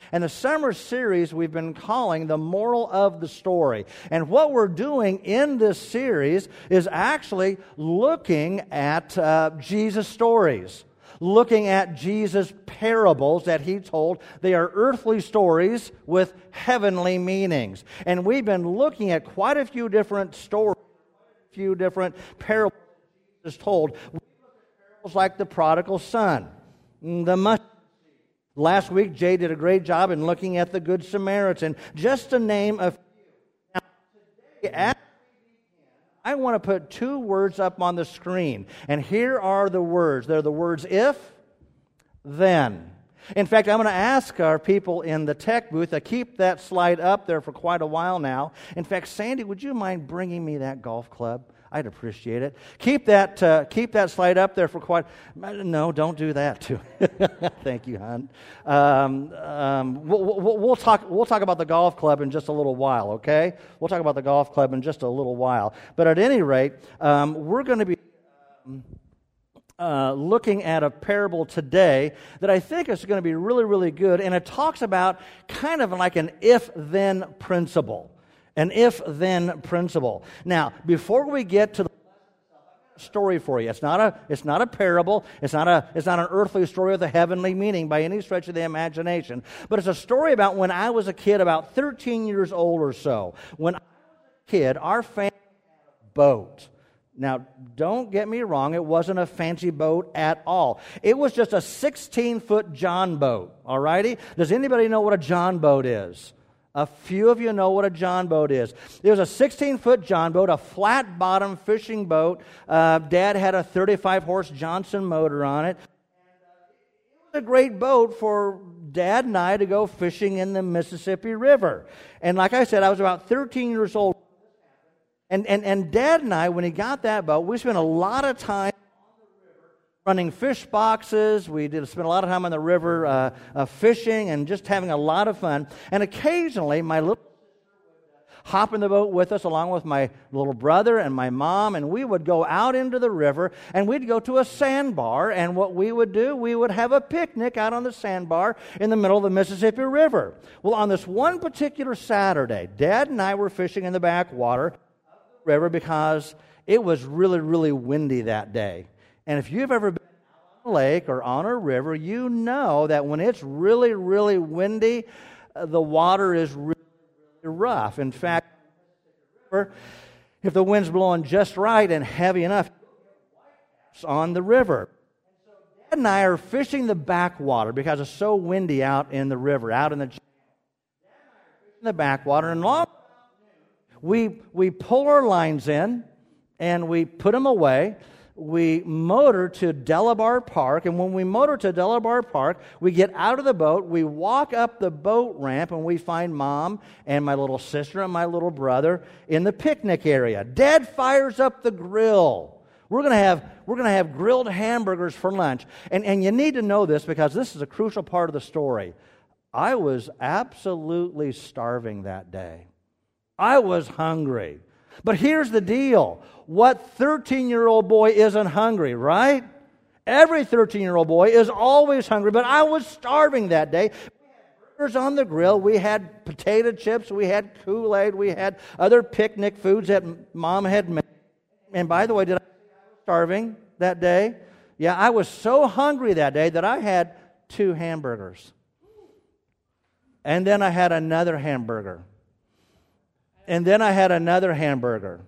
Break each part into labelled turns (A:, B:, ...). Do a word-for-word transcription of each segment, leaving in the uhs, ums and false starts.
A: And the summer series we've been calling The Moral of the Story. And what we're doing in this series is actually looking at uh, Jesus' stories. Looking at Jesus' parables that he told. They are earthly stories with heavenly meanings. And we've been looking at quite a few different stories, a few different parables Jesus told. Parables like the prodigal son, the mustard seed. Last week, Jay did a great job in looking at the Good Samaritan, just to name a few. Now, today, as I want to put two words up on the screen. And here are the words. They're the words if, then. In fact, I'm going to ask our people in the tech booth to keep that slide up there for quite a while now. In fact, Sandy, would you mind bringing me that golf club? I'd appreciate it. Keep that uh, keep that slide up there for quite... No, don't do that too. Thank you, hon. Um, um, we'll, we'll, we'll talk. We'll talk about the golf club in just a little while. Okay? We'll talk about the golf club in just a little while. But at any rate, um, we're going to be um, uh, looking at a parable today that I think is going to be really, really good, and it talks about kind of like an if-then principle. An if-then principle. Now, before we get to the story for you, it's not a it's not a parable. It's not a it's not an earthly story with a heavenly meaning by any stretch of the imagination. But it's a story about when I was a kid, about thirteen years old or so. When I was a kid, our family had a boat. Now, don't get me wrong, it wasn't a fancy boat at all. It was just a sixteen-foot John boat. All righty? Does anybody know what a John boat is? A few of you know what a John boat is. It was a sixteen-foot John boat, a flat-bottom fishing boat. Uh, Dad had a thirty-five horse Johnson motor on it. It was a great boat for Dad and I to go fishing in the Mississippi River. And like I said, I was about thirteen years old. And, and, and Dad and I, when he got that boat, we spent a lot of time running fish boxes. We did spend a lot of time on the river uh, uh, fishing and just having a lot of fun. And occasionally, my little sister would hop in the boat with us along with my little brother and my mom, and we would go out into the river, and we'd go to a sandbar, and what we would do, we would have a picnic out on the sandbar in the middle of the Mississippi River. Well, on this one particular Saturday, Dad and I were fishing in the backwater of the river because it was really, really windy that day. And if you've ever been on a lake or on a river, you know that when it's really, really windy, uh, the water is really, really rough. In fact, if the wind's blowing just right and heavy enough, it's on the river. Dad and I are fishing the backwater because it's so windy out in the river, out in the in the backwater. And long we we pull our lines in and we put them away. We motor to Delabar Park, and when we motor to Delabar Park, we get out of the boat, we walk up the boat ramp, and we find Mom and my little sister and my little brother in the picnic area. Dad fires up the grill. We're going to have we're going to have grilled hamburgers for lunch. And, and you need to know this because this is a crucial part of the story. I was absolutely starving that day. I was hungry. But here's the deal. What thirteen-year-old boy isn't hungry, right? Every thirteen-year-old boy is always hungry, but I was starving that day. We had burgers on the grill. We had potato chips. We had Kool-Aid. We had other picnic foods that Mom had made. And by the way, did I say I was starving that day? Yeah, I was so hungry that day that I had two hamburgers. And then I had another hamburger. And then I had another hamburger.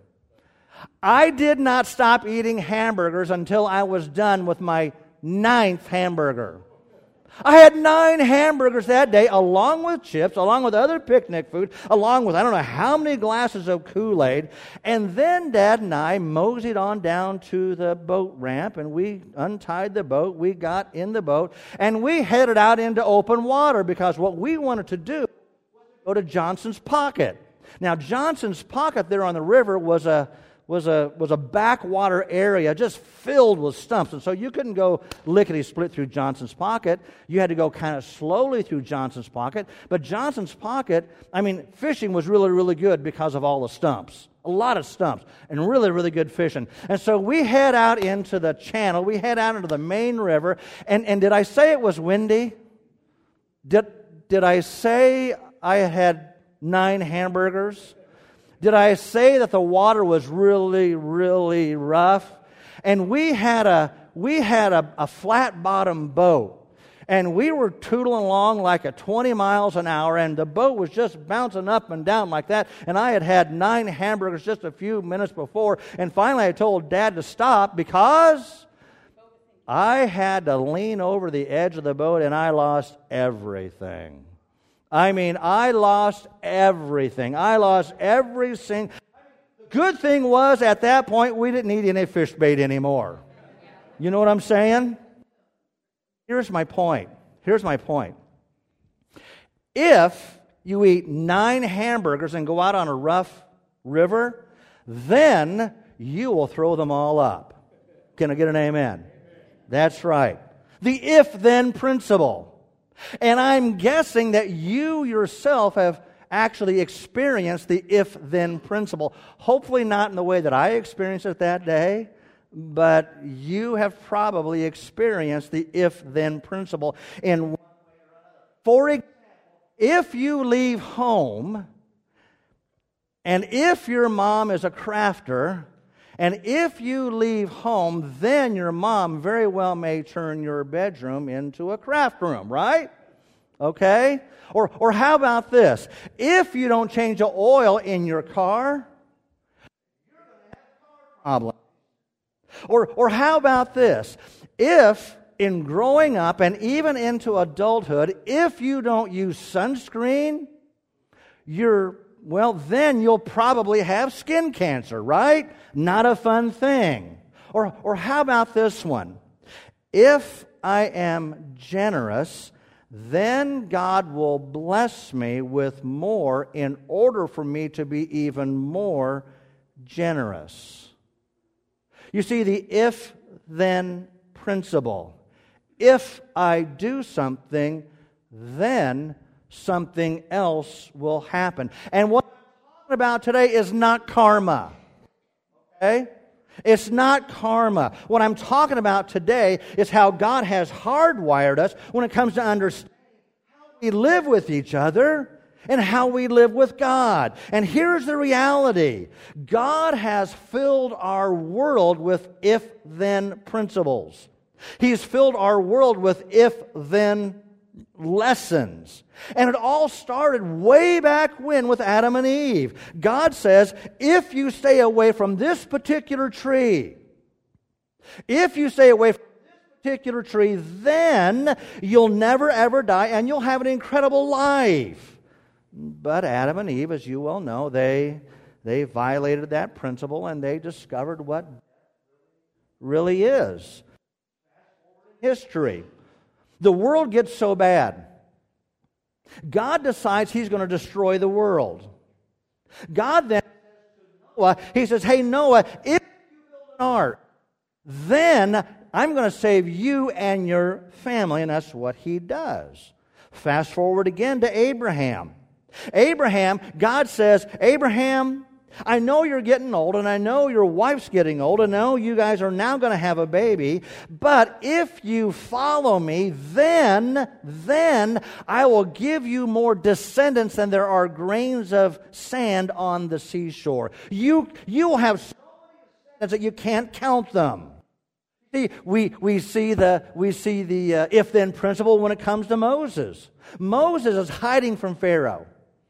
A: I did not stop eating hamburgers until I was done with my ninth hamburger. I had nine hamburgers that day, along with chips, along with other picnic food, along with I don't know how many glasses of Kool-Aid. And then Dad and I moseyed on down to the boat ramp, and we untied the boat. We got in the boat, and we headed out into open water because what we wanted to do was go to Johnson's Pocket. Now, Johnson's Pocket there on the river was a was a was a backwater area just filled with stumps. And so you couldn't go lickety-split through Johnson's Pocket. You had to go kind of slowly through Johnson's Pocket. But Johnson's Pocket, I mean, fishing was really, really good because of all the stumps. A lot of stumps and really, really good fishing. And so we head out into the channel. We head out into the main river. And, and did I say it was windy? Did did I say I had nine hamburgers? Did I say that the water was really, really rough? And we had a we had a, a flat bottom boat. And we were tootling along like at twenty miles an hour, and the boat was just bouncing up and down like that. And I had had nine hamburgers just a few minutes before. And finally I told Dad to stop because I had to lean over the edge of the boat and I lost everything. I mean, I lost everything. I lost every single... Good thing was, at that point, we didn't need any fish bait anymore. You know what I'm saying? Here's my point. Here's my point. If you eat nine hamburgers and go out on a rough river, then you will throw them all up. Can I get an amen? That's right. The if-then principle. And I'm guessing that you yourself have actually experienced the if-then principle. Hopefully not in the way that I experienced it that day, but you have probably experienced the if-then principle in one way or another. For example, if you leave home, and if your mom is a crafter, and if you leave home, then your mom very well may turn your bedroom into a craft room, right? Okay? Or, or how about this? If you don't change the oil in your car, you're going to have a car problem. Or, or how about this? If in growing up and even into adulthood, if you don't use sunscreen, you're, well, then you'll probably have skin cancer, right? Not a fun thing. Or, or how about this one? If I am generous, then God will bless me with more in order for me to be even more generous. You see, the if-then principle. If I do something, then something else will happen. And what I'm talking about today is not karma. Okay? It's not karma. What I'm talking about today is how God has hardwired us when it comes to understanding how we live with each other and how we live with God. And here's the reality. God has filled our world with if-then principles. He's filled our world with if-then lessons. And it all started way back when with Adam and Eve. God says, if you stay away from this particular tree, if you stay away from this particular tree, then you'll never ever die and you'll have an incredible life. But Adam and Eve, as you well know, they, they violated that principle and they discovered what really is. History. The world gets so bad. God decides He's going to destroy the world. God then says to Noah, He says, hey Noah, if you build an ark, then I'm going to save you and your family. And that's what He does. Fast forward again to Abraham. Abraham, God says, Abraham, I know you're getting old, and I know your wife's getting old, and I know you guys are now going to have a baby, but if you follow me, then, then I will give you more descendants than there are grains of sand on the seashore. You, you will have so many descendants that you can't count them. See, we, we see the, we see the uh, if-then principle when it comes to Moses. Moses is hiding from Pharaoh.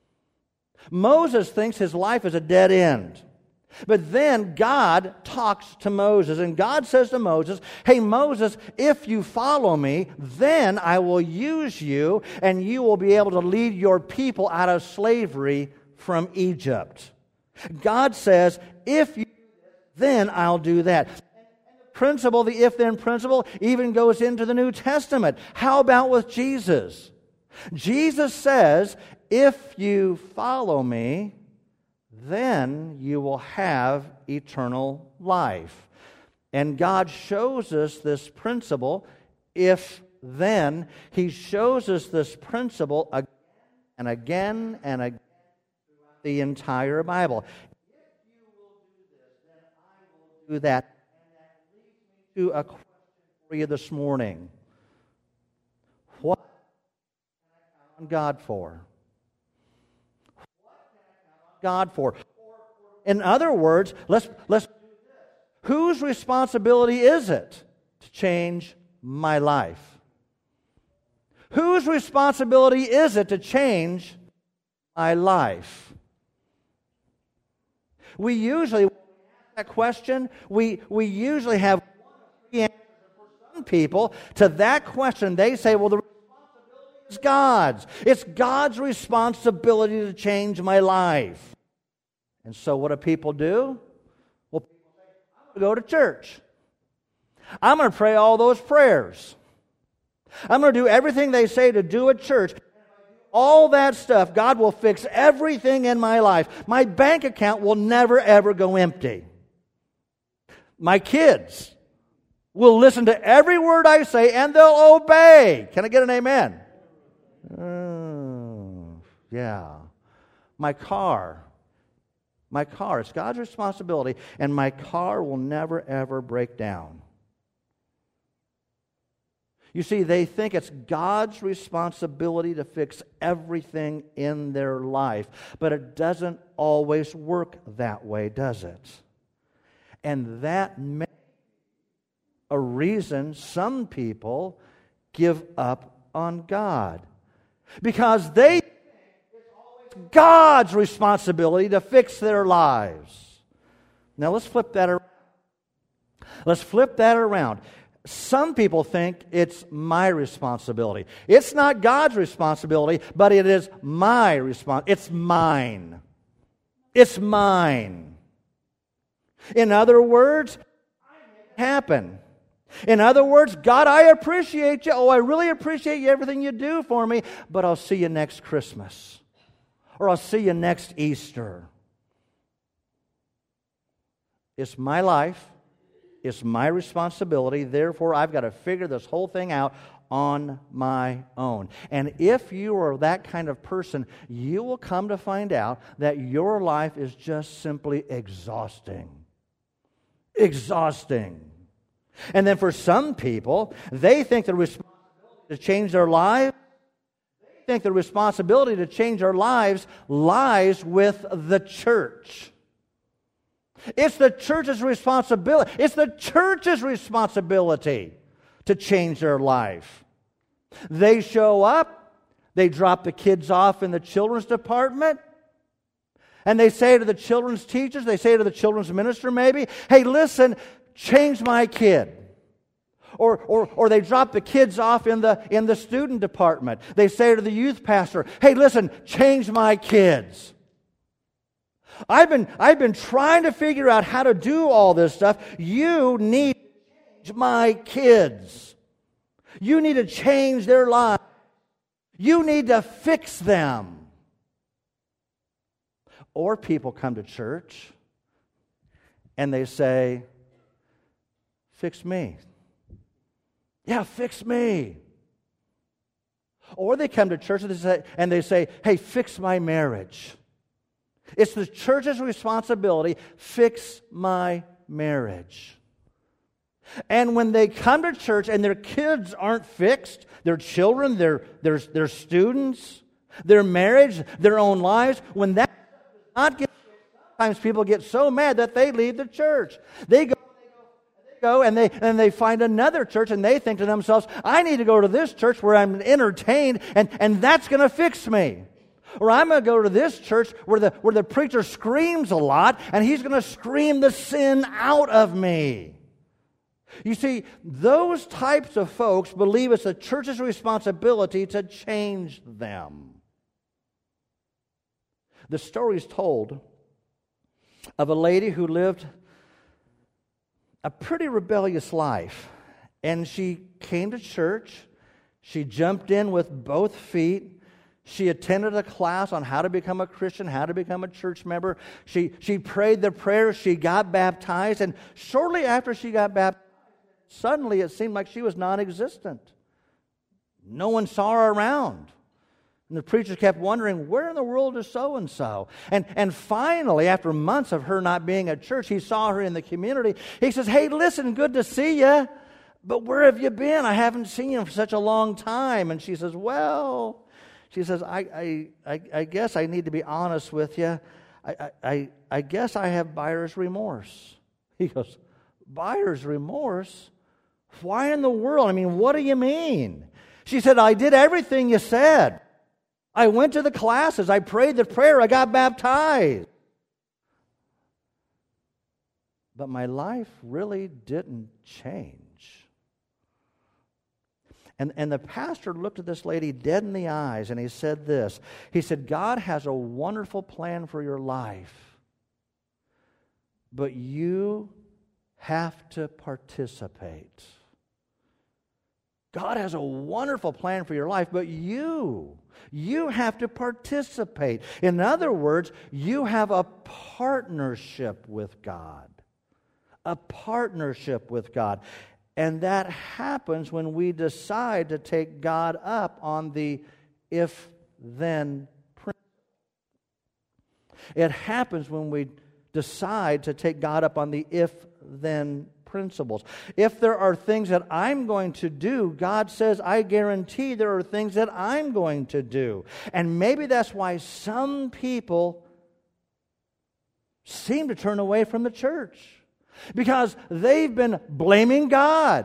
A: Moses thinks his life is a dead end. But then God talks to Moses, and God says to Moses, hey Moses, if you follow me, then I will use you, and you will be able to lead your people out of slavery from Egypt. God says, if you do this, then I'll do that. And the principle, the if-then principle, even goes into the New Testament. How about with Jesus? Jesus says, if you follow me, then you will have eternal life. And God shows us this principle, if then. He shows us this principle again and again and again throughout the entire Bible. If you will do this, then I will do that. And that leads me to a question for you this morning. What on God for? God for? In other words, let's let's whose responsibility is it to change my life? Whose responsibility is it to change my life? We usually, when we ask that question, we, we usually have one of three answers. For some people, to that question, they say, well, the responsibility is God's. It's God's responsibility to change my life. And so what do people do? Well, people say, I'm going to go to church. I'm going to pray all those prayers. I'm going to do everything they say to do at church. All that stuff, God will fix everything in my life. My bank account will never, ever go empty. My kids will listen to every word I say and they'll obey. Can I get an amen? Oh, yeah. My car. My car. It's God's responsibility, and my car will never, ever break down. You see, they think it's God's responsibility to fix everything in their life. But it doesn't always work that way, does it? And that may be a reason some people give up on God. Because they think it's always God's responsibility to fix their lives. Now let's flip that around. Let's flip that around. Some people think it's my responsibility. It's not God's responsibility, but it is my responsibility. It's mine. It's mine. In other words, I make it happen. In other words, God, I appreciate you. Oh, I really appreciate you, everything you do for me, but I'll see you next Christmas. Or I'll see you next Easter. It's my life. It's my responsibility. Therefore, I've got to figure this whole thing out on my own. And if you are that kind of person, you will come to find out that your life is just simply exhausting. Exhausting. And then for some people, they think the responsibility to change their lives, they think the responsibility to change their lives lies with the church. It's the church's responsibility. It's the church's responsibility to change their life. They show up, they drop the kids off in the children's department, and they say to the children's teachers, they say to the children's minister maybe, hey, listen, change my kid. Or, or, or they drop the kids off in the, in the student department. They say to the youth pastor, hey, listen, change my kids. I've been, I've been trying to figure out how to do all this stuff. You need to change my kids. You need to change their lives. You need to fix them. Or people come to church and they say, fix me. Yeah, fix me. Or they come to church and they say, and they say hey, fix my marriage. It's the church's responsibility, fix my marriage. And when they come to church and their kids aren't fixed, their children, their, their, their students, their marriage, their own lives, when that does not get fixed, sometimes people get so mad that they leave the church. They go, they go and they and they find another church and they think to themselves, I need to go to this church where I'm entertained and, and that's going to fix me. Or I'm going to go to this church where the, where the preacher screams a lot and he's going to scream the sin out of me. You see, those types of folks believe it's the church's responsibility to change them. The story is told of a lady who lived a pretty rebellious life. And she came to church. She jumped in with both feet. She attended a class on how to become a Christian, how to become a church member. She, she prayed the prayers. She got baptized. And shortly after she got baptized, suddenly it seemed like she was non-existent. No one saw her around. And the preacher kept wondering, where in the world is so-and-so? And, and finally, after months of her not being at church, he saw her in the community. He says, hey, listen, good to see you. But where have you been? I haven't seen you for such a long time. And she says, well... She says, I, I, I, I guess I need to be honest with you. I, I, I guess I have buyer's remorse. He goes, buyer's remorse? Why in the world? I mean, what do you mean? She said, I did everything you said. I went to the classes. I prayed the prayer. I got baptized. But my life really didn't change. And, and the pastor looked at this lady dead in the eyes and he said this. He said, God has a wonderful plan for your life, but you have to participate. God has a wonderful plan for your life, but you, you have to participate. In other words, you have a partnership with God. A partnership with God. And that happens when we decide to take God up on the if-then principle. It happens when we decide to take God up on the if-then principles. If there are things that I'm going to do, God says, I guarantee there are things that I'm going to do. And maybe that's why some people seem to turn away from the church. Because they've been blaming God.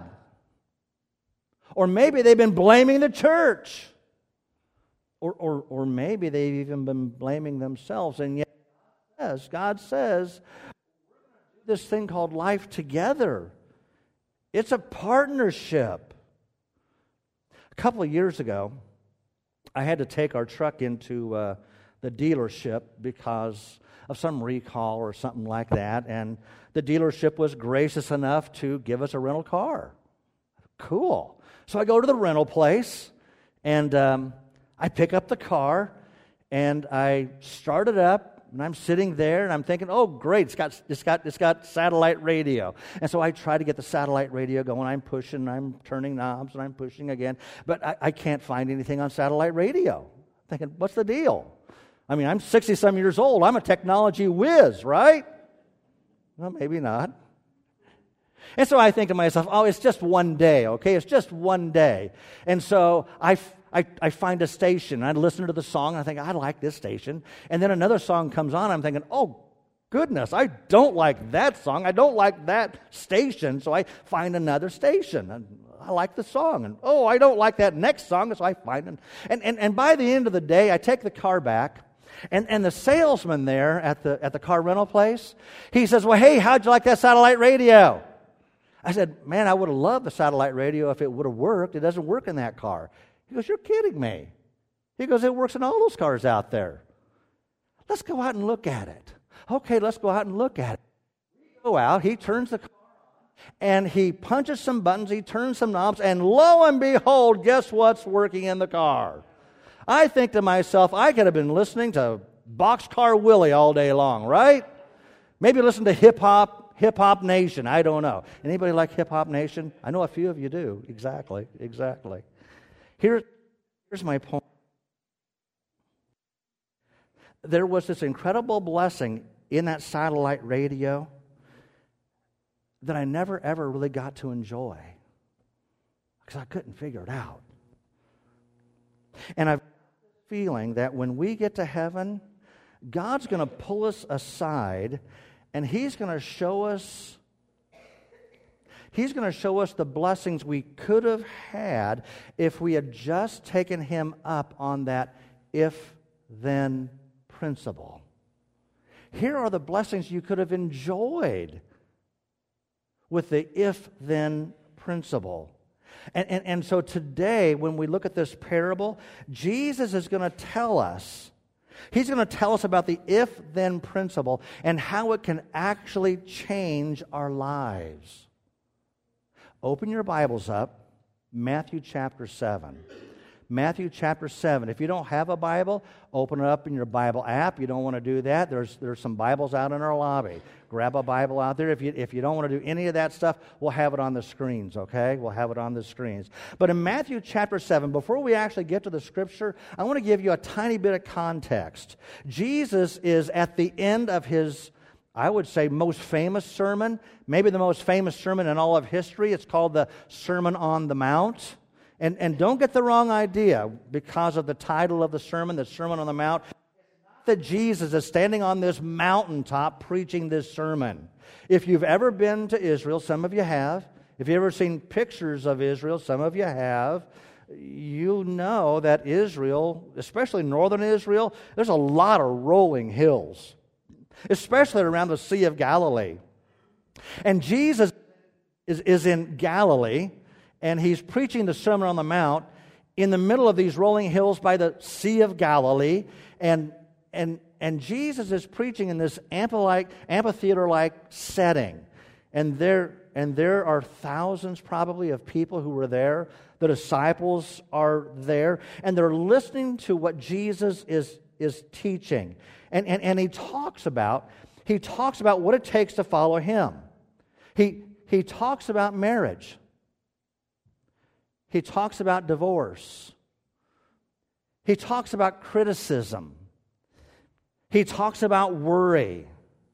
A: Or maybe they've been blaming the church. Or, or, or maybe they've even been blaming themselves. And yet, yes, God says, this thing called life together. It's a partnership. A couple of years ago, I had to take our truck into uh, the dealership because of some recall or something like that. And the dealership was gracious enough to give us a rental car. Cool. So I go to the rental place, and um, I pick up the car, and I start it up, and I'm sitting there, and I'm thinking, oh, great, it's got, it's got, it's got satellite radio. And so I try to get the satellite radio going. I'm pushing, I'm turning knobs, and I'm pushing again. But I, I can't find anything on satellite radio. I'm thinking, what's the deal? I mean, I'm sixty-some years old. I'm a technology whiz, right? Well, maybe not. And so I think to myself, oh, it's just one day, okay? It's just one day. And so I, I, I find a station. I listen to the song, and I think, I like this station. And then another song comes on, and I'm thinking, oh, goodness, I don't like that song. I don't like that station. So I find another station. And I like the song. And, oh, I don't like that next song, so I find it. And, and, and by the end of the day, I take the car back. And, and the salesman there at the at the car rental place, he says, well, hey, how'd you like that satellite radio? I said, man, I would have loved the satellite radio if it would have worked. It doesn't work in that car. He goes, you're kidding me. He goes, it works in all those cars out there. Let's go out and look at it. Okay, let's go out and look at it. We go out, he turns the car on, and he punches some buttons, he turns some knobs, and lo and behold, guess what's working in the car? I think to myself, I could have been listening to Boxcar Willie all day long, right? Maybe listen to Hip Hop, Hip Hop Nation. I don't know. Anybody like Hip Hop Nation? I know a few of you do. Exactly, exactly. Here, here's my point. There was this incredible blessing in that satellite radio that I never, ever really got to enjoy because I couldn't figure it out. And I've feeling that when we get to heaven, God's going to pull us aside and He's going to show us He's going to show us the blessings we could have had if we had just taken Him up on that if-then principle. Here are the blessings you could have enjoyed with the if-then principle. And, and, and so today, when we look at this parable, Jesus is going to tell us, He's going to tell us about the if-then principle and how it can actually change our lives. Open your Bibles up, Matthew chapter seven. Matthew chapter seven. If you don't have a Bible, open it up in your Bible app. You don't want to do that, there's there's some Bibles out in our lobby. Grab a Bible out there. If you if you don't want to do any of that stuff, we'll have it on the screens, okay? We'll have it on the screens. But in Matthew chapter seven, before we actually get to the Scripture, I want to give you a tiny bit of context. Jesus is at the end of His, I would say, most famous sermon, maybe the most famous sermon in all of history. It's called the Sermon on the Mount. And, and don't get the wrong idea because of the title of the sermon, the Sermon on the Mount. That Jesus is standing on this mountaintop preaching this sermon. If you've ever been to Israel, some of you have. If you've ever seen pictures of Israel, some of you have. You know that Israel, especially northern Israel, there's a lot of rolling hills, especially around the Sea of Galilee. And Jesus is, is in Galilee, and he's preaching the Sermon on the Mount in the middle of these rolling hills by the Sea of Galilee, and And, and Jesus is preaching in this amphitheater-like setting. And there, and there are thousands probably of people who were there. The disciples are there. And they're listening to what Jesus is, is teaching. And, and, and he talks about, he talks about what it takes to follow him. He, he talks about marriage. He talks about divorce. He talks about criticism. He talks about worry.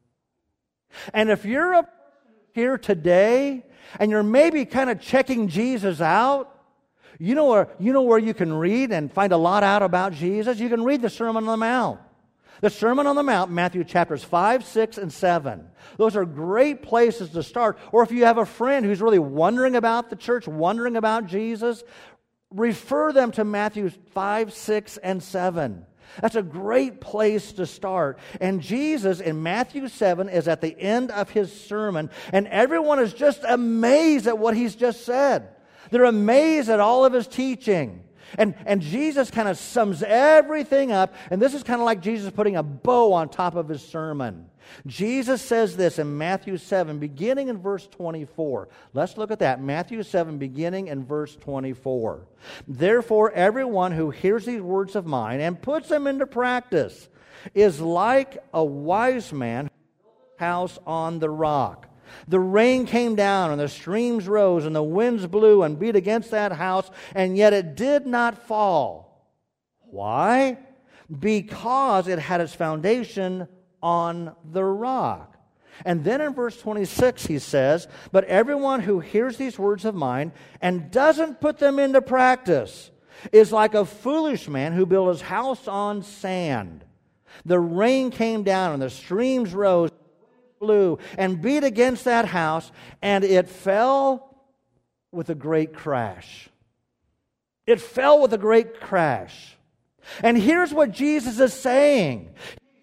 A: And if you're a here today and you're maybe kind of checking Jesus out, you know where you know where you can read and find a lot out about Jesus? You can read the Sermon on the Mount. The Sermon on the Mount, Matthew chapters five, six, and seven. Those are great places to start. Or if you have a friend who's really wondering about the church, wondering about Jesus, refer them to Matthew five, six, and seven. That's a great place to start. And Jesus in Matthew seven is at the end of his sermon, and everyone is just amazed at what he's just said. They're amazed at all of his teaching. And, and Jesus kind of sums everything up, and this is kind of like Jesus putting a bow on top of his sermon. Jesus says this in Matthew seven, beginning in verse twenty-four. Let's look at that. Matthew seven, beginning in verse twenty-four. Therefore, everyone who hears these words of mine and puts them into practice is like a wise man who built his house on the rock. The rain came down, and the streams rose, and the winds blew and beat against that house, and yet it did not fall. Why? Because it had its foundation on the rock. And then in verse twenty-six he says, but everyone who hears these words of mine and doesn't put them into practice is like a foolish man who built his house on sand. The rain came down and the streams rose, blew, and beat against that house, and it fell with a great crash. It fell with a great crash. And here's what Jesus is saying.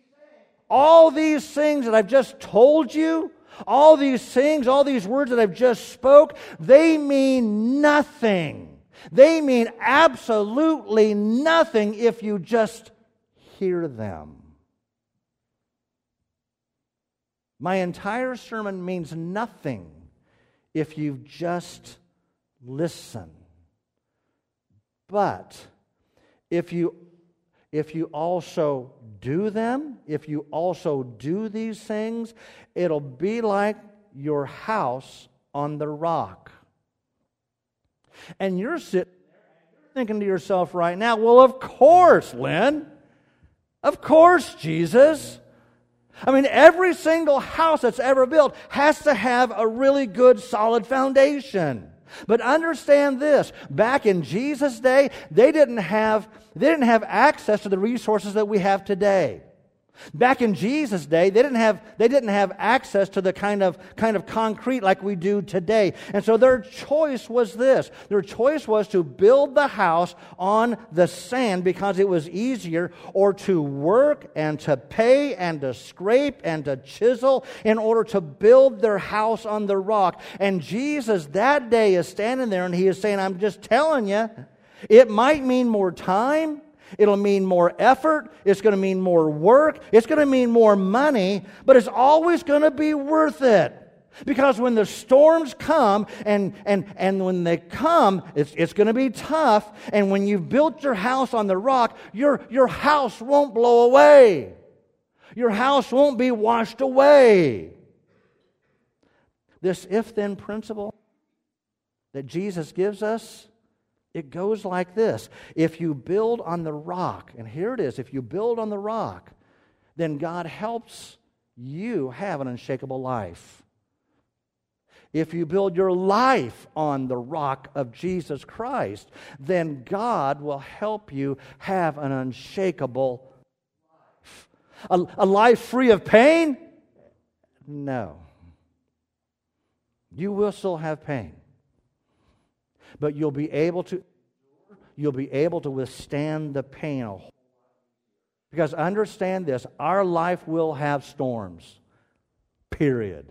A: All these things that I've just told you, all these things, all these words that I've just spoke, they mean nothing. They mean absolutely nothing if you just hear them. My entire sermon means nothing if you just listen. But if you if you also do them, if you also do these things, it'll be like your house on the rock. And you're sitting there thinking to yourself right now, well, of course, Lynn. Of course, Jesus. I mean, every single house that's ever built has to have a really good, solid foundation. But understand this, back in Jesus' day, they didn't have, they didn't have access to the resources that we have today. Back in Jesus' day, they didn't have they didn't have access to the kind of kind of concrete like we do today. And so their choice was this. Their choice was to build the house on the sand because it was easier, or to work and to pay and to scrape and to chisel in order to build their house on the rock. And Jesus that day is standing there and he is saying, I'm just telling you, it might mean more time. It'll mean more effort. It's going to mean more work. It's going to mean more money. But it's always going to be worth it. Because when the storms come, and, and, and when they come, it's, it's going to be tough. And when you've built your house on the rock, your, your house won't blow away. Your house won't be washed away. This if-then principle that Jesus gives us, it goes like this. If you build on the rock, and here it is, if you build on the rock, then God helps you have an unshakable life. if you build your life on the rock of Jesus Christ, then God will help you have an unshakable life. A, a life free of pain? No. You will still have pain. But you'll be able to you'll be able to withstand the pain. Because understand this, our life will have storms. Period.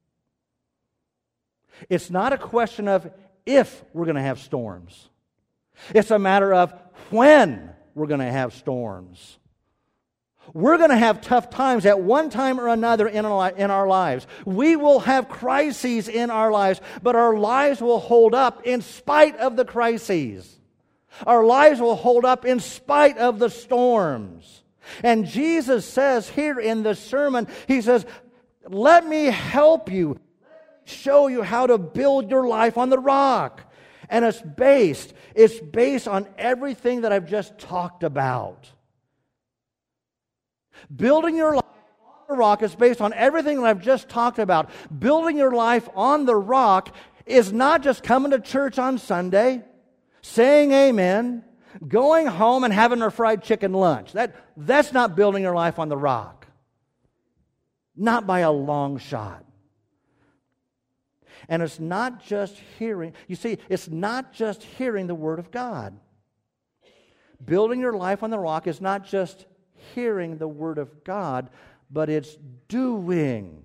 A: It's not a question of if we're going to have storms. It's a matter of when we're going to have storms. We're going to have tough times at one time or another in our, in our lives. We will have crises in our lives, but our lives will hold up in spite of the crises. Our lives will hold up in spite of the storms. And Jesus says here in the sermon, He says, let me help you, show you how to build your life on the rock. And it's based, it's based on everything that I've just talked about. Building your life on the rock is based on everything that I've just talked about. Building your life on the rock is not just coming to church on Sunday, saying amen, going home and having a fried chicken lunch. That, that's not building your life on the rock. Not by a long shot. And it's not just hearing. You see, it's not just hearing the Word of God. Building your life on the rock is not just hearing the Word of God, but it's doing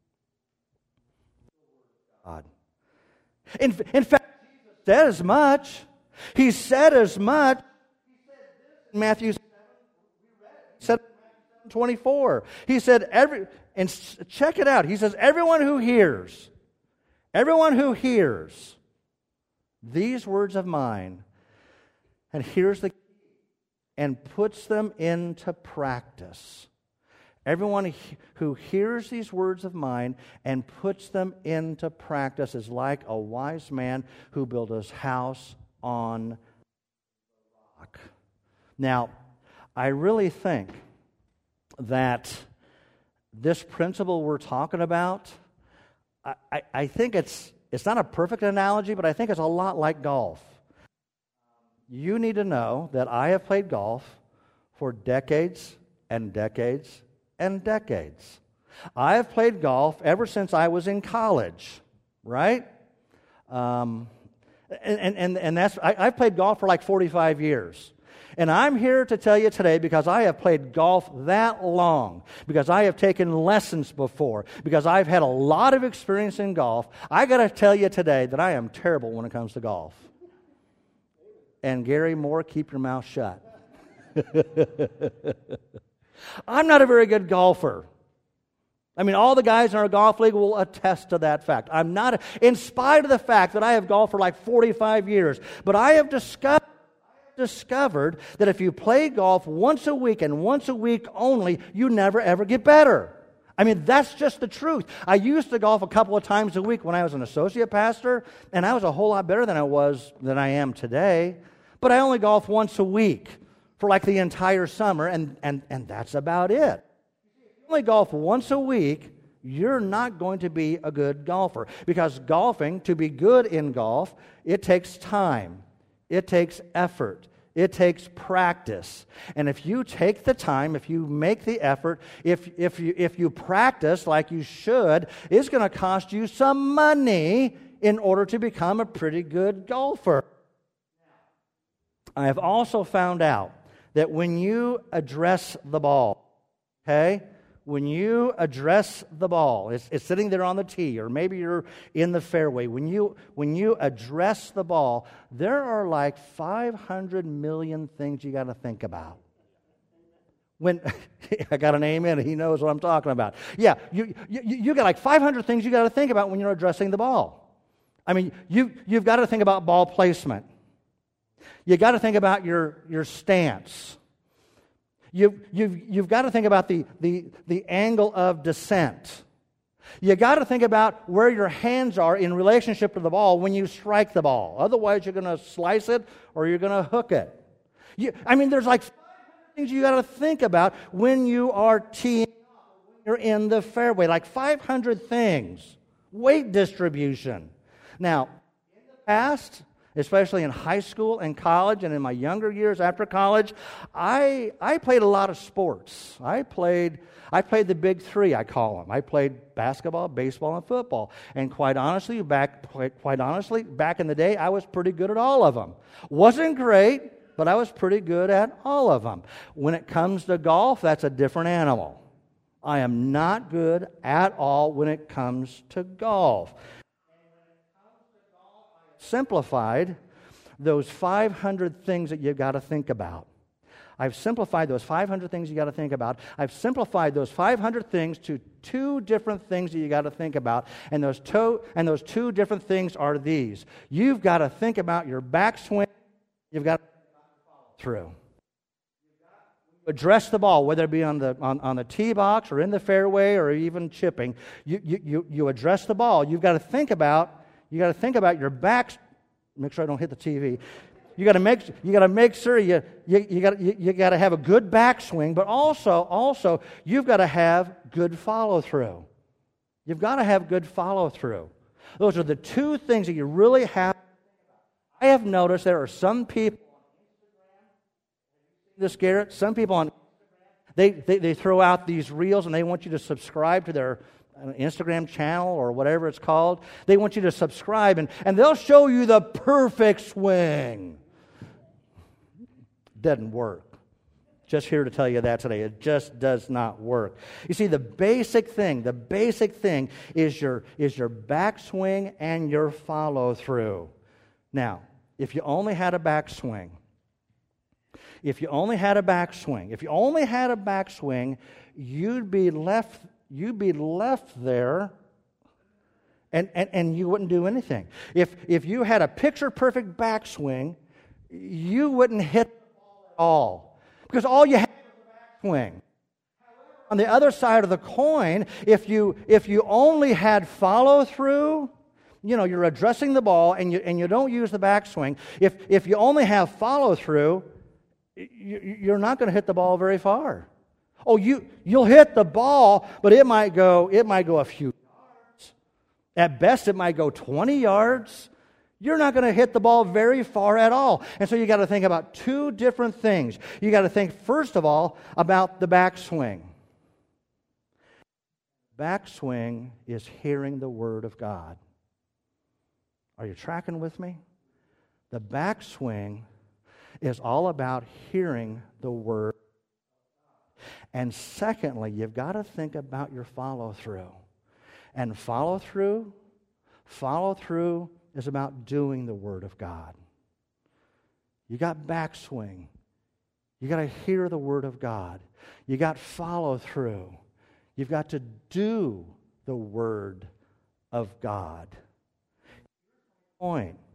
A: God. In, in fact, Jesus said as much. He said as much. He said this in Matthew seven twenty-four. He said, every, and check it out. He says, everyone who hears, everyone who hears these words of mine and hears the and puts them into practice. Everyone who hears these words of mine and puts them into practice is like a wise man who built his house on the rock. Now, I really think that this principle we're talking about, I, I, I think it's it's not a perfect analogy, but I think it's a lot like golf. You need to know that I have played golf for decades and decades and decades. I have played golf ever since I was in college, right? Um, and, and, and that's I, I've played golf for like forty-five years. And I'm here to tell you today because I have played golf that long, because I have taken lessons before, because I've had a lot of experience in golf. I got to tell you today that I am terrible when it comes to golf. And Gary Moore, keep your mouth shut. I'm not a very good golfer. I mean, all the guys in our golf league will attest to that fact. I'm not, a, in spite of the fact that I have golfed for like forty-five years, but I have discovered, I have discovered that if you play golf once a week and once a week only, you never ever get better. I mean, that's just the truth. I used to golf a couple of times a week when I was an associate pastor, and I was a whole lot better than I was than I am today. But I only golf once a week for like the entire summer, and, and, and that's about it. If you only golf once a week, you're not going to be a good golfer. Because golfing, to be good in golf, it takes time. It takes effort. It takes practice. And if you take the time, if you make the effort, if, if, you, if you practice like you should, it's going to cost you some money in order to become a pretty good golfer. I have also found out that when you address the ball, okay, when you address the ball, it's, it's sitting there on the tee, or maybe you're in the fairway. When you when you address the ball, there are like five hundred million things you got to think about. When I got an amen, he knows what I'm talking about. Yeah, you you, you got like five hundred things you got to think about when you're addressing the ball. I mean, you you've got to think about ball placement. You got to think about your, your stance. You've, you've, you've got to think about the, the, the angle of descent. You got to think about where your hands are in relationship to the ball when you strike the ball. Otherwise, you're going to slice it or you're going to hook it. You, I mean, there's like things you got to think about when you are teeing up, when you're in the fairway. Like five hundred things. weight distribution. Now, in the past, especially in high school and college and in my younger years after college, I I played a lot of sports. I played I played the big three, I call them. I played basketball, baseball, and football. And quite honestly, back quite, quite honestly, back in the day, I was pretty good at all of them. Wasn't great, but I was pretty good at all of them. When it comes to golf, that's a different animal. I am not good at all when it comes to golf. Simplified those five hundred things that you've got to think about. I've simplified those five hundred things you got to think about. I've simplified those five hundred things to two different things that you got to think about. And those two and those two different things are these. You've got to think about your backswing. You've got to follow through. Address the ball, whether it be on the on, on the tee box or in the fairway or even chipping. You you you, you address the ball. You've got to think about you got to think about your back. Make sure I don't hit the T V. You got to make you got to make sure you you, you got you, you got to have a good backswing, but also also you've got to have good follow through. You've got to have good follow through. Those are the two things that you really have. I have noticed there are some people. This Garrett, some people on they, they they throw out these reels and they want you to subscribe to their Instagram channel or whatever it's called. They want you to subscribe and, and they'll show you the perfect swing. Doesn't work. Just here to tell you that today. It just does not work. You see, the basic thing, the basic thing is your is your backswing and your follow through. Now, if you only had a backswing, If you only had a backswing, if you only had a backswing, you'd be left, you'd be left there and, and, and you wouldn't do anything. If if you had a picture-perfect backswing, you wouldn't hit the ball at all. Because all you had was a backswing. On the other side of the coin, if you if you only had follow-through, you know, you're addressing the ball and you and you don't use the backswing. If if you only have follow-through, you're not going to hit the ball very far. Oh, you you'll hit the ball, but it might go it might go a few yards. At best, it might go twenty yards. You're not going to hit the ball very far at all. And so you got to think about two different things. You got to think first of all about the backswing. Backswing is hearing the Word of God. Are you tracking with me? The backswing is all about hearing the Word. And secondly, you've got to think about your follow-through. And follow-through, follow-through is about doing the Word of God. You got backswing. You got to hear the Word of God. You got follow-through. You've got to do the Word of God. Point.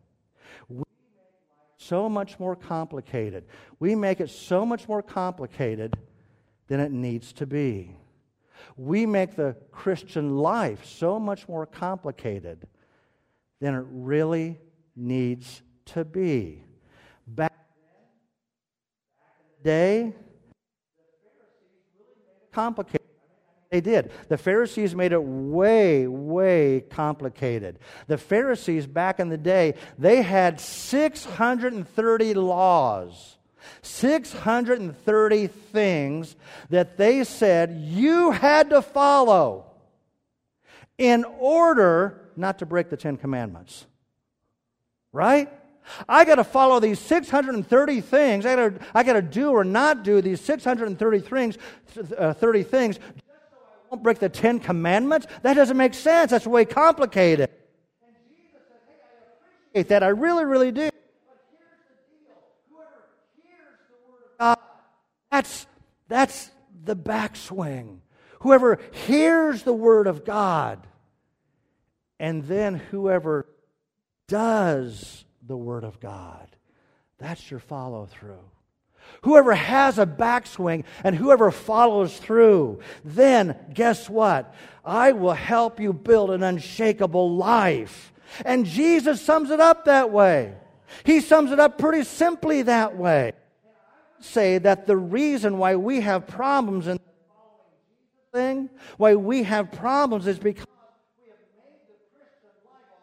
A: So much more complicated. We make it so much more complicated than it needs to be. We make the Christian life so much more complicated than it really needs to be. Back in the day, the Pharisees really made it complicated. They did. The Pharisees made it way, way complicated. The Pharisees back in the day, they had six hundred thirty laws, six hundred thirty things that they said you had to follow in order not to break the Ten Commandments. Right? I got to follow these six hundred thirty things. I got to I got to do or not do these six hundred thirty things, uh, thirty things. Won't break the Ten Commandments? That doesn't make sense. That's way complicated. And Jesus said, hey, I appreciate that. I really, really do. But here's the deal. Whoever hears the Word of God, that's, that's the backswing. Whoever hears the Word of God, and then whoever does the Word of God, that's your follow-through. Whoever has a backswing and whoever follows through, then guess what? I will help you build an unshakable life. And Jesus sums it up that way. He sums it up pretty simply that way. I would say that the reason why we have problems in the following Jesus thing, why we have problems is because we have made the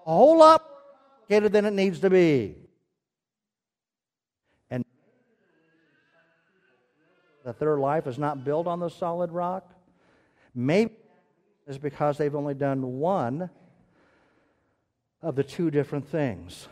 A: a whole lot more complicated than it needs to be. And that their life is not built on the solid rock, maybe it's because they've only done one of the two different things.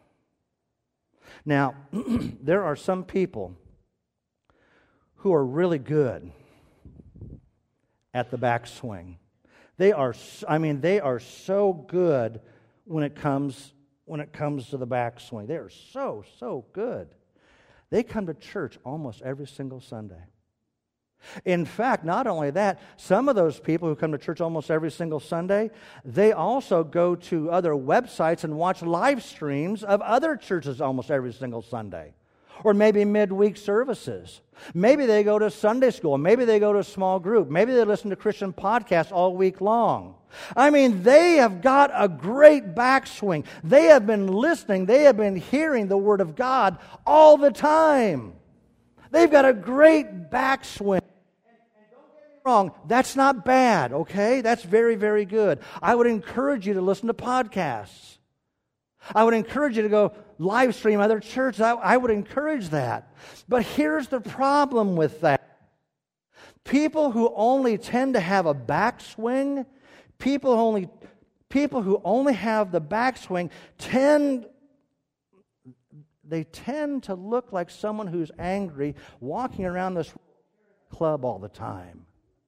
A: Now, there are some people who are really good at the backswing. They are, I mean, they are so good when it comes when it comes to the backswing. They are so, so good. They come to church almost every single Sunday. In fact, not only that, some of those people who come to church almost every single Sunday, they also go to other websites and watch live streams of other churches almost every single Sunday. Or maybe midweek services. Maybe they go to Sunday school. Maybe they go to a small group. Maybe they listen to Christian podcasts all week long. I mean, they have got a great backswing. They have been listening. They have been hearing the Word of God all the time. They've got a great backswing. And don't get me wrong, that's not bad, okay? That's very, very good. I would encourage you to listen to podcasts. I would encourage you to go live stream other churches. I, I would encourage that. But here's the problem with that. People who only tend to have a backswing, people only, people who only have the backswing tend, they tend to look like someone who's angry, walking around this club all the time.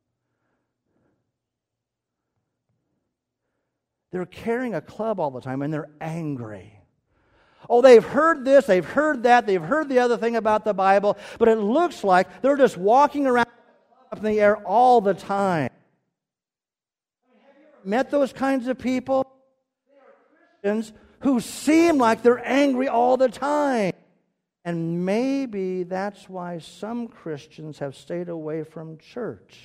A: They're carrying a club all the time and they're angry. Oh, they've heard this, they've heard that, they've heard the other thing about the Bible, but it looks like they're just walking around up in the air all the time. Have you ever met those kinds of people? They are Christians who seem like they're angry all the time. And maybe that's why some Christians have stayed away from church.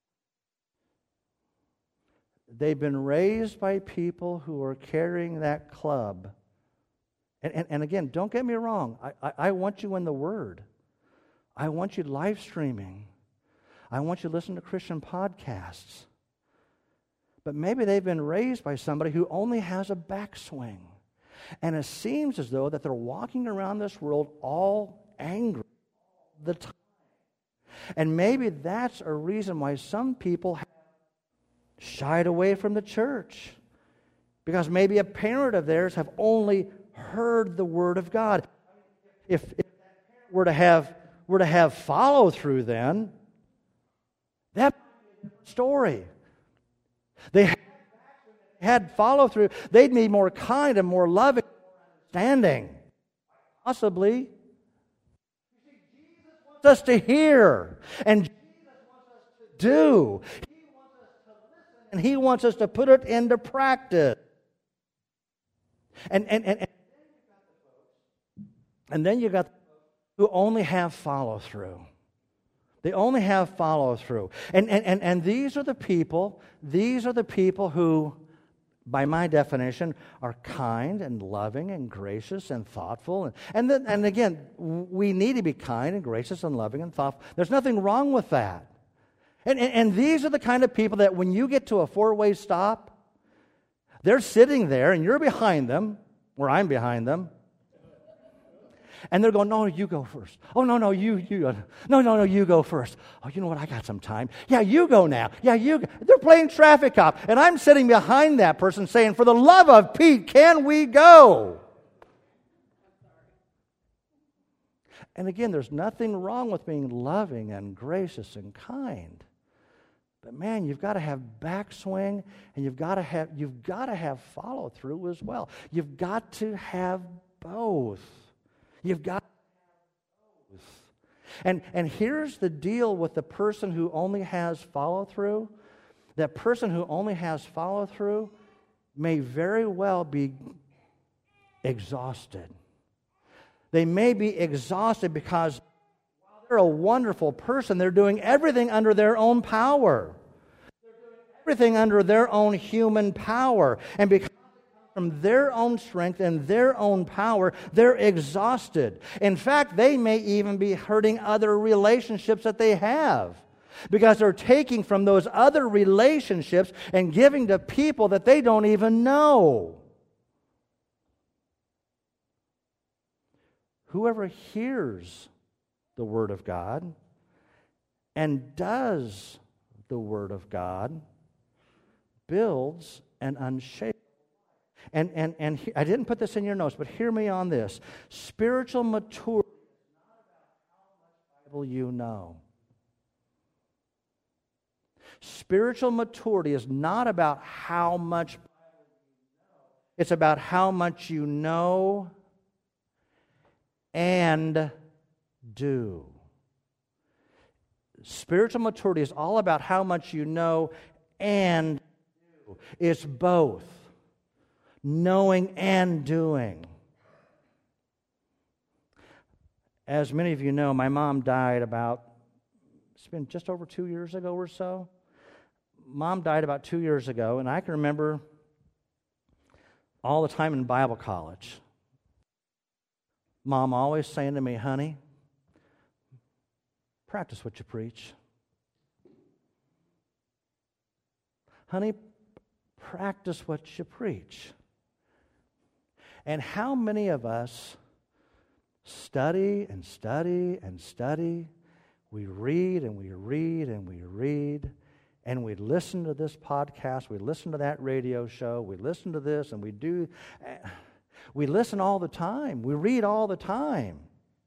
A: They've been raised by people who are carrying that club. And, and, and again, don't get me wrong. I, I, I want you in the Word. I want you live streaming. I want you to listen to Christian podcasts. But maybe they've been raised by somebody who only has a backswing. And it seems as though that they're walking around this world all angry all the time. And maybe that's a reason why some people have shied away from the church, because maybe a parent of theirs have only heard the Word of God. If, if that parent were to have were to have follow through, then that story. They had, had follow through. They'd be more kind and more loving, more understanding. Possibly. Jesus wants us to hear, and Jesus wants us to do. And He wants us to put it into practice. And and and and then you got the folks who only have follow through. They only have follow through. And and and and these are the people, these are the people who, by my definition, are kind and loving and gracious and thoughtful. And and then, and again, we need to be kind and gracious and loving and thoughtful. There's nothing wrong with that. And, and, and these are the kind of people that when you get to a four-way stop, they're sitting there and you're behind them, or I'm behind them, and they're going, no, you go first. Oh, no, no, you, you, no, no, no, you go first. Oh, you know what, I got some time. Yeah, you go now. Yeah, you go. They're playing traffic cop, and I'm sitting behind that person saying, for the love of Pete, can we go? And again, there's nothing wrong with being loving and gracious and kind. But man, you've got to have backswing, and you've got to have you've got to have follow through as well. You've got to have both. You've got to have both. And and here's the deal with the person who only has follow through. That person who only has follow through may very well be exhausted. They may be exhausted because they're a wonderful person. They're doing everything under their own power. They're doing everything under their own human power. And because from their own strength and their own power, they're exhausted. In fact, they may even be hurting other relationships that they have, because they're taking from those other relationships and giving to people that they don't even know. whoever hears the Word of God and does the Word of God builds an unshakable. And, and, and he, I didn't put this in your notes, but hear me on this. Spiritual maturity is not about how much Bible you know. Spiritual maturity is not about how much Bible you know. It's about how much you know and do. Spiritual maturity is all about how much you know and do. It's both. Knowing and doing. As many of you know, my mom died about, it's been just over two years ago or so. Mom died about two years ago, and I can remember all the time in Bible college, Mom always saying to me, honey, practice what you preach. Honey, practice what you preach. And how many of us study and study and study, we read and we read and we read, and we listen to this podcast, we listen to that radio show, we listen to this, and we do, we listen all the time, we read all the time.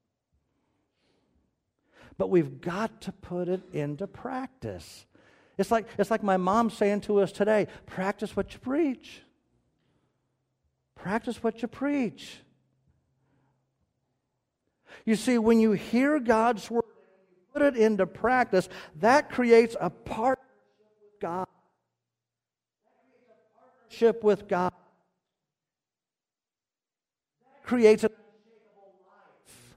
A: But we've got to put it into practice. It's like, it's like my mom saying to us today, practice what you preach. Practice what you preach. You see, when you hear God's word and you put it into practice, that creates a partnership with God. That creates a partnership with God. That creates an unshakable life.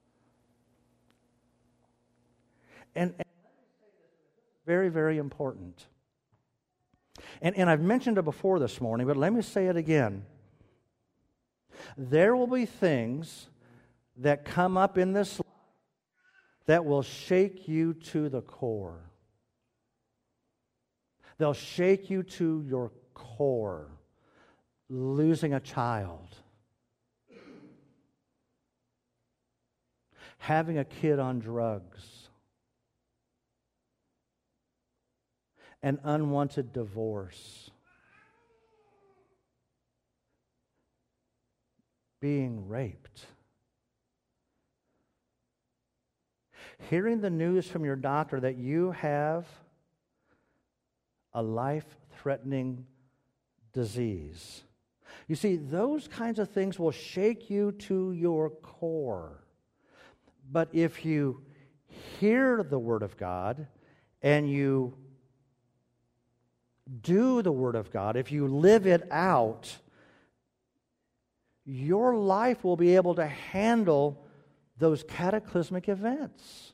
A: And, and let me say this, this is very, very important. And, and I've mentioned it before this morning, but let me say it again. There will be things that come up in this life that will shake you to the core. They'll shake you to your core. Losing a child. Having a kid on drugs. An unwanted divorce. Being raped. Hearing the news from your doctor that you have a life-threatening disease. You see, those kinds of things will shake you to your core. But if you hear the Word of God and you do the Word of God, if you live it out, your life will be able to handle those cataclysmic events.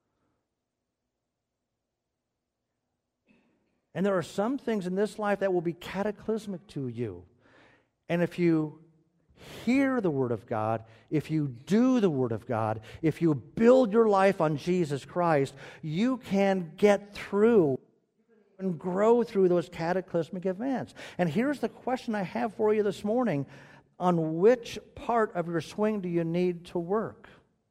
A: And there are some things in this life that will be cataclysmic to you. And if you hear the Word of God, if you do the Word of God, if you build your life on Jesus Christ, you can get through and grow through those cataclysmic events. And here's the question I have for you this morning. On which part of your swing do you need to work?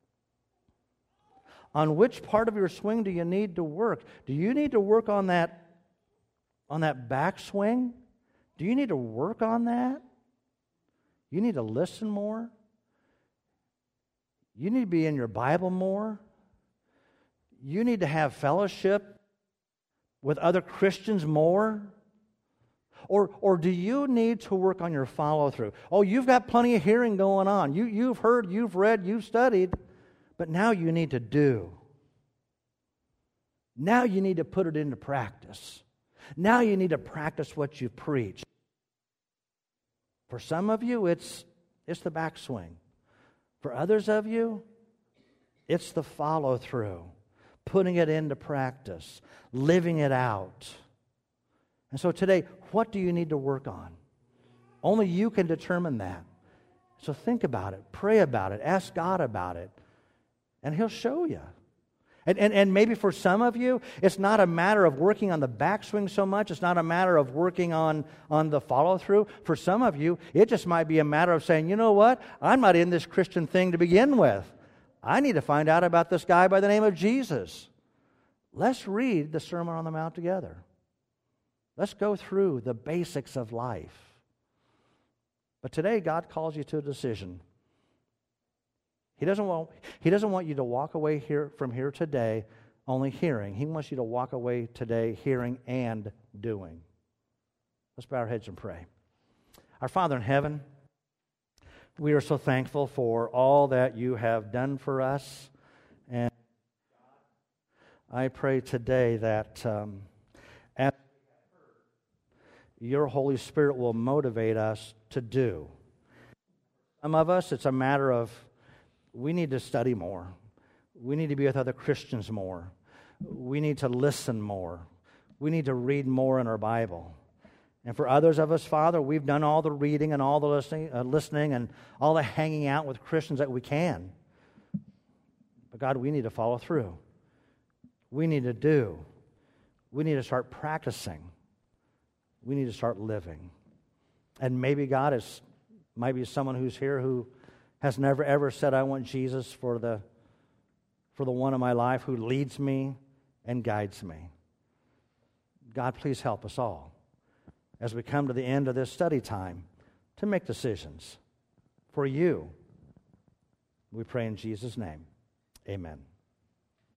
A: On which part of your swing do you need to work? Do you need to work on that, on that backswing? Do you need to work on that? You need to listen more? You need to be in your Bible more? You need to have fellowship with other Christians more? Or, or do you need to work on your follow-through? Oh, you've got plenty of hearing going on. You, you've heard, you've read, you've studied, but now you need to do. Now you need to put it into practice. Now you need to practice what you preach. For some of you, it's, it's the backswing. For others of you, it's the follow-through, putting it into practice, living it out. And so today, what do you need to work on? Only you can determine that. So think about it, pray about it, ask God about it, and He'll show you. And, and, and maybe for some of you, it's not a matter of working on the backswing so much. It's not a matter of working on, on the follow-through. For some of you, it just might be a matter of saying, you know what? I'm not in this Christian thing to begin with. I need to find out about this guy by the name of Jesus. Let's read the Sermon on the Mount together. Let's go through the basics of life. But today, God calls you to a decision. He doesn't want, he doesn't want you to walk away here from here today only hearing. He wants you to walk away today hearing and doing. Let's bow our heads and pray. Our Father in heaven, we are so thankful for all that you have done for us. And I pray today that um, as your Holy Spirit will motivate us to do. Some of us, it's a matter of we need to study more. We need to be with other Christians more. We need to listen more. We need to read more in our Bible. And for others of us, Father, we've done all the reading and all the listening, uh, listening and all the hanging out with Christians that we can. But God, we need to follow through. We need to do. We need to start practicing. We need to start living. And maybe God is, might be someone who's here who has never ever said, I want Jesus for the, for the one in my life who leads me and guides me. God, please help us all as we come to the end of this study time to make decisions for you. We pray in Jesus' name. Amen.